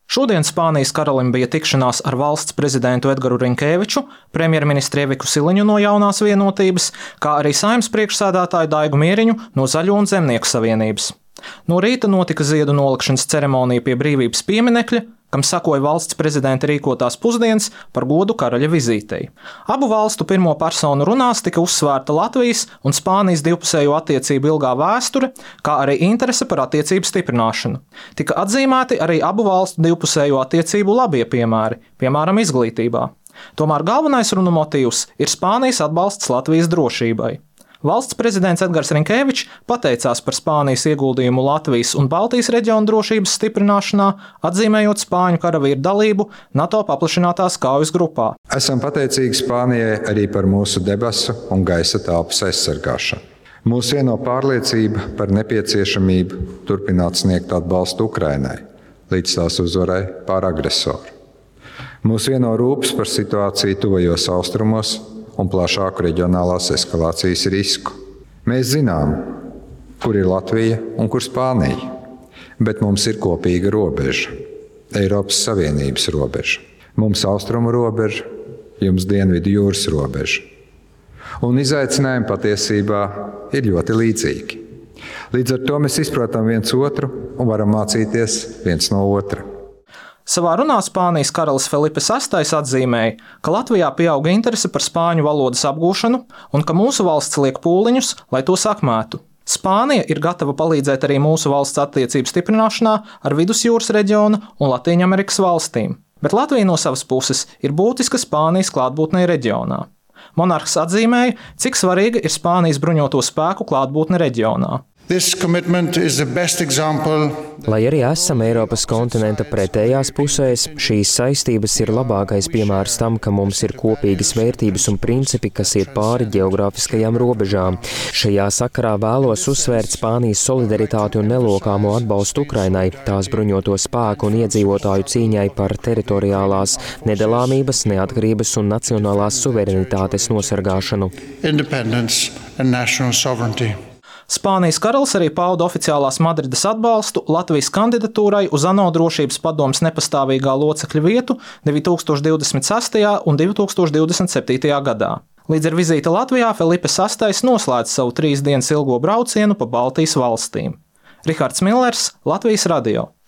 Šodien Spānijas karalim bija tikšanās ar valsts prezidentu Edgaru Rinkēviču, premjerministru Eviku Siliņu no Jaunās vienotības, kā arī Saeimas priekšsēdētāju Daigu Mieriņu no Zaļo un Zemnieku savienības. No rīta notika ziedu nolikšanas ceremonija pie Brīvības pieminekļa, kam sekoja valsts prezidenta rīkotās pusdienas par godu karaļa vizītei. Abu valstu pirmo personu runās tika uzsvērta Latvijas un Spānijas divpusējo attiecību ilgā vēsture, kā arī interese par attiecību stiprināšanu. Tika atzīmēti arī abu valstu divpusējo attiecību labie piemēri, piemēram, izglītībā. Tomēr galvenais runu motīvs ir Spānijas atbalsts Latvijas drošībai. Valsts prezidents Edgars Rinkēvičs pateicās par Spānijas ieguldījumu Latvijas un Baltijas reģiona drošības stiprināšanā, atzīmējot spāņu karavīru dalību NATO paplašinātās kaujas grupā. Esam pateicīgi Spānijai arī par mūsu debesu un gaisa telpas aizsargāšanu. Mūs vieno pārliecība par nepieciešamību turpināt sniegt atbalstu Ukrainai līdz tās uzvarai pār agresoru. Mūs vieno rūpes par situāciju tuvajos austrumos un plašāku reģionālās eskalācijas risku. Mēs zinām, kur ir Latvija un kur Spānija, bet mums ir kopīga robeža, Eiropas Savienības robeža. Mums austrumu robeža, jums dienvidu jūras robeža. Un izaicinājumi patiesībā ir ļoti līdzīgi. Līdz ar to mēs izprotam viens otru un varam mācīties viens no otra. Savā runā Spānijas karalis Felipe VI atzīmēja, ka Latvijā pieauga interese par spāņu valodas apgūšanu un ka mūsu valsts liek pūliņus, lai to sakmētu. Spānija ir gatava palīdzēt arī mūsu valsts attiecību stiprināšanā ar Vidusjūras reģiona un Latīņamerikas valstīm, bet Latvija no savas puses ir būtiska Spānijas klātbūtnei reģionā. Monarhs atzīmēja, cik svarīga ir Spānijas bruņoto spēku klātbūtne reģionā. Lai arī esam Eiropas kontinenta pretējās pusēs, šīs saistības ir labākais piemērs tam, ka mums ir kopīgas vērtības un principi, kas iet pāri ģeogrāfiskajām robežām. Šajā sakarā vēlos uzsvērt Spānijas solidaritāti un nelokāmo atbalstu Ukrainai, tās bruņoto spēku un iedzīvotāju cīņai par teritoriālās nedalāmības, neatkarības un nacionālās suverenitātes nosargāšanu. Spānijas karalis arī pauda oficiālās Madrides atbalstu Latvijas kandidatūrai uz ANO drošības padomes nepastāvīgā locekļa vietu 2026. un 2027. gadā. Līdz ar vizīti Latvijā Felipe VI noslēdz savu 3 dienas ilgo braucienu pa Baltijas valstīm. Rihards Millers, Latvijas radio.